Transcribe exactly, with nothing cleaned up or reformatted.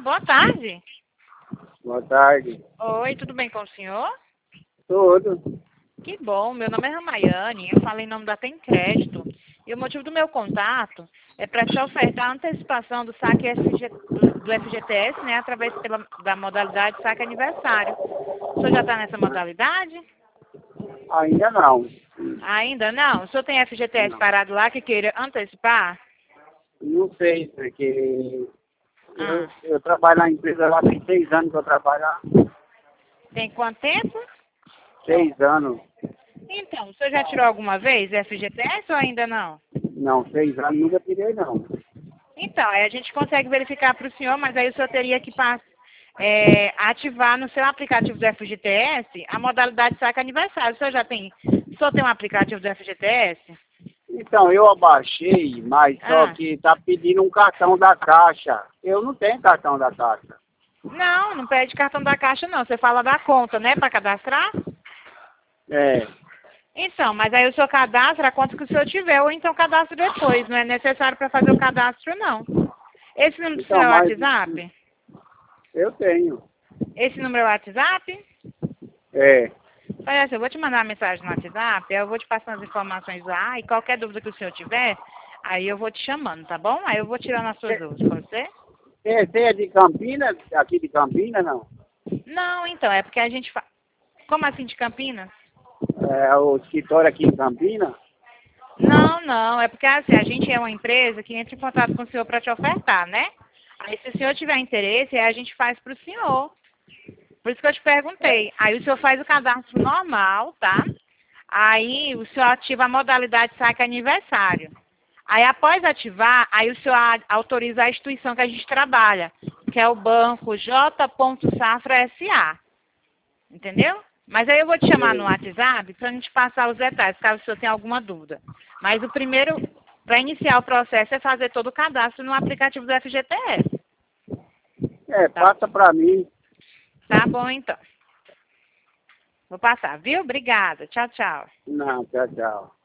boa tarde. Boa tarde. Oi, tudo bem com o senhor? Tudo. Que bom, meu nome é Ramayane, eu falo em nome da Tem Crédito. E o motivo do meu contato é para te ofertar a antecipação do saque F G, do, do F G T S, né, através pela, da modalidade saque aniversário. O senhor já está nessa modalidade? Ainda não. Ainda não? O senhor tem F G T S Não, parado lá que queira antecipar? não sei, porque eu, Ah, eu trabalho na empresa lá, tem seis anos que eu trabalho lá. tem quanto tempo? Seis anos. Então, o senhor já tirou alguma vez F G T S ou ainda não? Não, seis anos nunca tirei não. Então, aí a gente consegue verificar para o senhor, mas aí o senhor teria que pass- é, ativar no seu aplicativo do F G T S a modalidade saque aniversário. O senhor já tem, o senhor tem um aplicativo do F G T S? Então, eu abaixei, mas só Ah, que tá pedindo um cartão da Caixa. Eu não tenho cartão da Caixa. não, não pede cartão da Caixa não. Você fala da conta, né, para cadastrar? É. Então, mas aí o senhor cadastra a conta que o senhor tiver, ou então cadastra depois. Não é necessário para fazer o cadastro, não. Esse número do seu Então, é o mas WhatsApp? eu tenho. Esse número é o WhatsApp? É. Olha, assim, eu vou te mandar uma mensagem no WhatsApp, eu vou te passando as informações lá, e qualquer dúvida que o senhor tiver, aí eu vou te chamando, tá bom? Aí eu vou tirando as suas dúvidas, pode ser? Você você é de Campinas? Aqui de Campinas, não? Não, então, é porque a gente faz... Como assim de Campinas? É o escritório aqui em Campinas? Não, não, é porque assim, a gente é uma empresa que entra em contato com o senhor para te ofertar, né? Aí se o senhor tiver interesse, aí a gente faz para o senhor. Por isso que eu te perguntei. Aí o senhor faz o cadastro normal, tá? Aí o senhor ativa a modalidade saque aniversário. Aí após ativar, aí o senhor a- autoriza a instituição que a gente trabalha, que é o banco J. Safra S A. Entendeu? Mas aí eu vou te chamar no Sei. WhatsApp para a gente passar os detalhes, caso o senhor tenha alguma dúvida. Mas o primeiro, para iniciar o processo, é fazer todo o cadastro no aplicativo do F G T S. É, Tá, passa pra mim. tá bom então. Vou passar, viu? Obrigada. Tchau, tchau. Não, tchau, tchau.